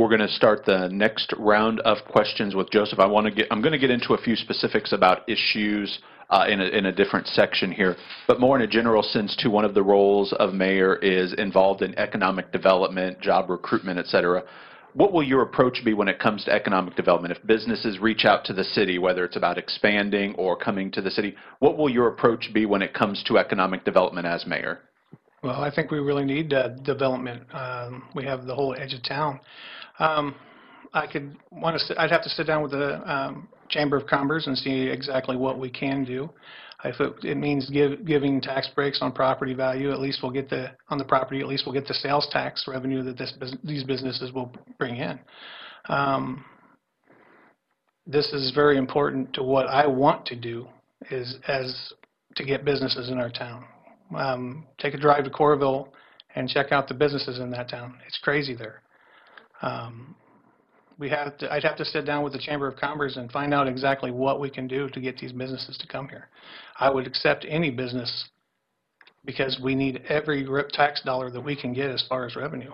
we're going to start the next round of questions with Joseph. I'm going to get into a few specifics about issues in a different section here, but more in a general sense too. One of the roles of mayor is involved in economic development, job recruitment, et cetera. What will your approach be when it comes to economic development? If businesses reach out to the city, whether it's about expanding or coming to the city, what will your approach be when it comes to economic development as mayor? Well, I think we really need development. We have the whole edge of town. I'd have to sit down with the Chamber of Commerce and see exactly what we can do. If it means giving tax breaks on property value, at least we'll get the sales tax revenue that these businesses will bring in. This is very important to what I want to do as to get businesses in our town. Take a drive to Coralville and check out the businesses in that town. It's crazy there. I'd have to sit down with the Chamber of Commerce and find out exactly what we can do to get these businesses to come here. I would accept any business because we need every tax dollar that we can get as far as revenue.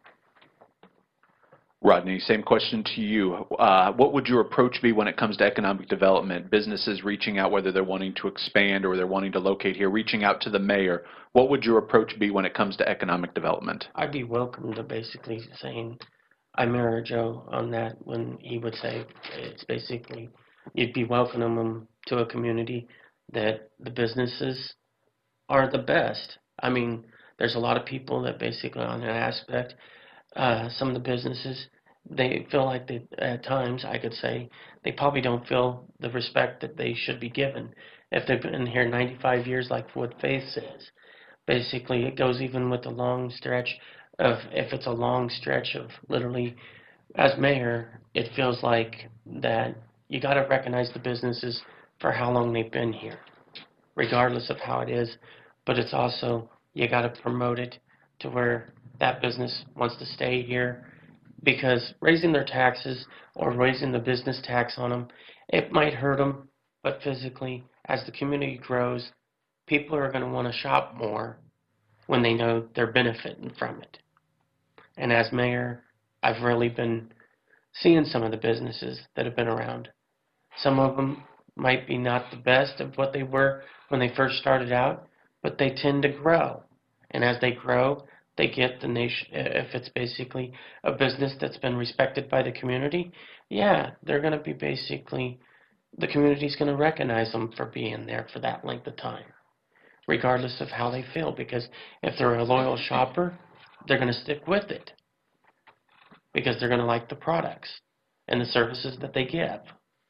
Rodney, same question to you. What would your approach be when it comes to economic development? Businesses reaching out, whether they're wanting to expand or they're wanting to locate here, reaching out to the mayor. What would your approach be when it comes to economic development? I'd be welcome to basically saying, I mirror Joe on that when he would say it's basically you'd be welcoming them to a community that the businesses are the best. I mean, there's a lot of people that basically on that aspect, some of the businesses, they feel like they, at times, I could say, they probably don't feel the respect that they should be given. If they've been here 95 years, like what Faith says, basically it goes even with the long stretch of, if it's a long stretch of literally, as mayor, it feels like that you got to recognize the businesses for how long they've been here, regardless of how it is, but it's also, you got to promote it to where that business wants to stay here, because raising their taxes or raising the business tax on them, it might hurt them, but physically, as the community grows, people are going to want to shop more when they know they're benefiting from it. And as mayor, I've really been seeing some of the businesses that have been around. Some of them might be not the best of what they were when they first started out, but they tend to grow. And as they grow, they get the nation, if it's basically a business that's been respected by the community, yeah, they're going to be basically, the community's going to recognize them for being there for that length of time, regardless of how they feel. Because if they're a loyal shopper, they're going to stick with it because they're going to like the products and the services that they give.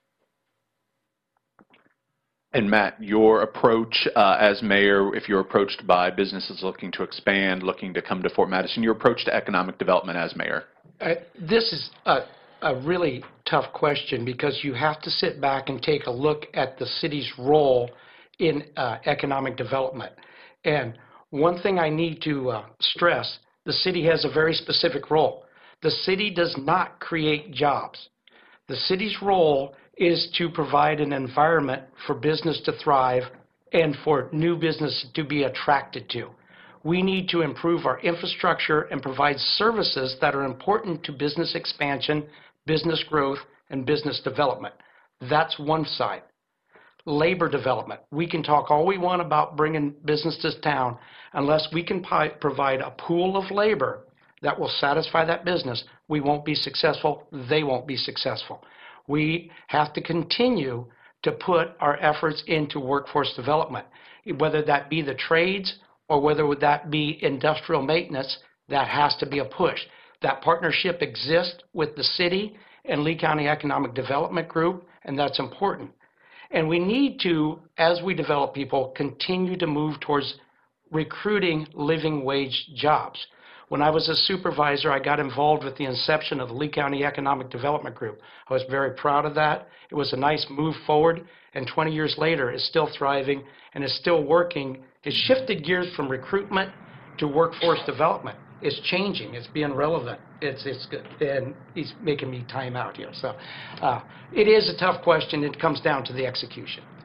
And Matt, your approach as mayor, if you're approached by businesses looking to expand, looking to come to Fort Madison, your approach to economic development as mayor? This is a really tough question because you have to sit back and take a look at the city's role in economic development. And one thing I need to stress, the city has a very specific role. The city does not create jobs. The city's role is to provide an environment for business to thrive and for new business to be attracted to. We need to improve our infrastructure and provide services that are important to business expansion, business growth, and business development. That's one side. Labor development. We can talk all we want about bringing business to town. Unless we can provide a pool of labor that will satisfy that business, we won't be successful. They won't be successful. We have to continue to put our efforts into workforce development, whether that be the trades or whether that be industrial maintenance. That has to be a push. That partnership exists with the city and Lee County Economic Development Group, and that's important. And we need to, as we develop people, continue to move towards recruiting living wage jobs. When I was a supervisor, I got involved with the inception of the Lee County Economic Development Group. I was very proud of that. It was a nice move forward, and 20 years later, it's still thriving and is still working. It shifted gears from recruitment to workforce development. It's changing. It's being relevant. It's good. And he's making me time out here. So it is a tough question. It comes down to the execution.